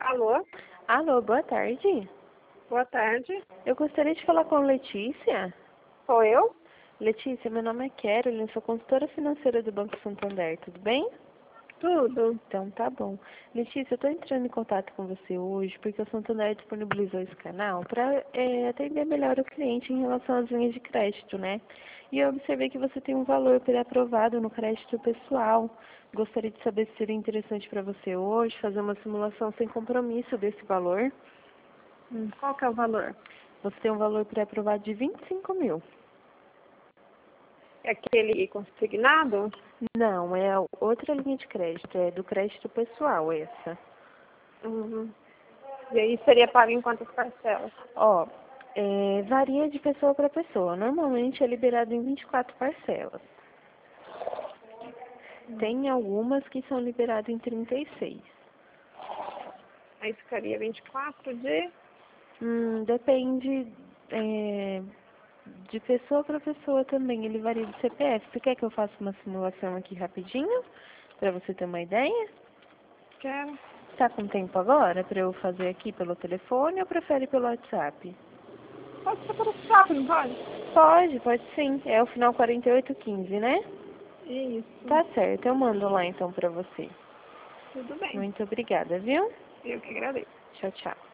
Alô? Alô, boa tarde. Boa tarde. Eu gostaria de falar com a Letícia. Sou eu? Letícia, meu nome é Carolyn, eu sou consultora financeira do Banco Santander, tudo bem? Tudo. Então tá bom. Letícia, eu estou entrando em contato com você hoje porque o Santander disponibilizou esse canal para atender melhor o cliente em relação às linhas de crédito, né? E eu observei que você tem um valor pré-aprovado no crédito pessoal. Gostaria de saber se seria interessante para você hoje fazer uma simulação sem compromisso desse valor. Qual que é o valor? Você tem um valor pré-aprovado de 25 mil. É aquele consignado? Não, é outra linha de crédito, é do crédito pessoal essa. Uhum. E aí seria pago em quantas parcelas? Ó, varia de pessoa para pessoa. Normalmente é liberado em 24 parcelas. Tem algumas que são liberadas em 36. Aí ficaria 24 de... Depende de pessoa para pessoa também. Ele varia de CPF. Você quer que eu faça uma simulação aqui rapidinho? Para você ter uma ideia? Quero. Tá com tempo agora para eu fazer aqui pelo telefone ou prefere pelo WhatsApp? Pode ser pelo WhatsApp, não pode? Pode sim. É o final 4815, né? Isso. Tá certo, eu mando lá então pra você. Tudo bem. Muito obrigada, viu? Eu que agradeço. Tchau, tchau.